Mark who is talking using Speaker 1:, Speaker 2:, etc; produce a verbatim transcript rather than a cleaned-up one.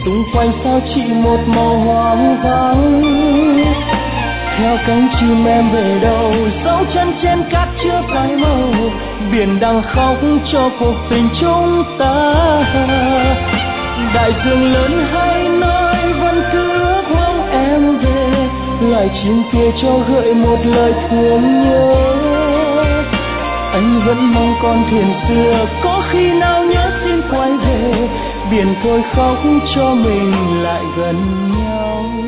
Speaker 1: xung quanh sao chỉ một màu hoang vắng. Theo cánh chim em về đâu, dấu chân trên cát chưa phai màu, biển đang khóc cho cuộc tình chúng ta. Đại dương lớn hay nơi vẫn cứ ước mong em về, loài chim kia cho gợi một lời thương nhớ. Anh vẫn mong con thuyền xưa có khi nào nhớ xin quay về, biển thôi khóc cho mình lại gần nhau.